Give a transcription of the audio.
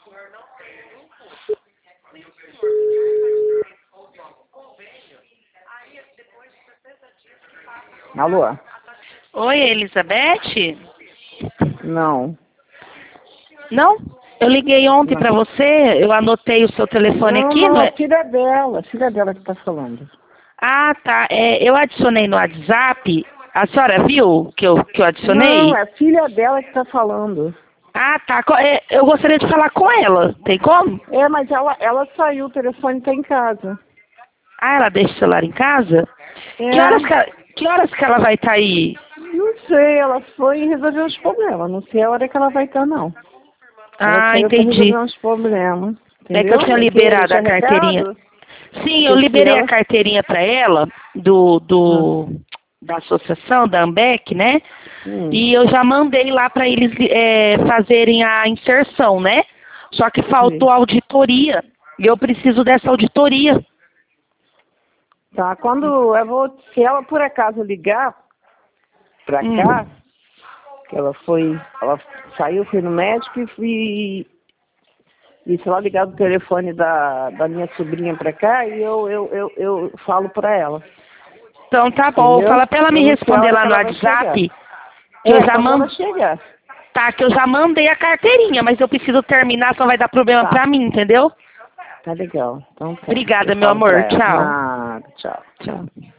Alô? Oi, Elizabeth? Não. Não? Eu liguei ontem Não. pra você, eu anotei o seu telefone aqui, não Não, é? a filha dela que tá falando. Ah, tá. Eu adicionei no WhatsApp. A senhora viu que eu Não, adicionei? é a filha dela que tá falando. Ah, tá. Eu gostaria de falar com ela. Tem como? É, mas ela saiu, o telefone tá em casa. Ah, ela deixa o celular em casa? É, Que horas que ela vai estar aí? não sei, ela foi resolver uns problemas. Não sei a hora que ela vai estar, não. Ela Ah, saiu pra resolver entendi. uns problemas. É que eu Entendeu? tinha Porque liberado a tinha carteirinha. recado. Sim, eu Porque se liberei a ela... carteirinha para ela Ah, da associação, da Ambec, né? hum, E eu já mandei lá para eles fazerem a inserção, né? Só que faltou sim. auditoria. E eu preciso dessa auditoria. Tá, quando eu vou... Se ela por acaso ligar pra cá, Hum. que ela saiu, foi no médico e se ela ligar do telefone da minha sobrinha pra cá, e eu falo pra ela, Então tá bom. entendeu? Fala para ela me Eu não sei a responder hora lá que no ela vai chegar. WhatsApp que eu É, já quando ela mando. chegar. Tá, que eu já mandei a carteirinha, mas eu preciso terminar, só vai dar problema Tá, pra mim, entendeu? tá legal. Então tá, eu Obrigada, meu falo pra amor. ela. Tchau. Nada, tchau. Tchau.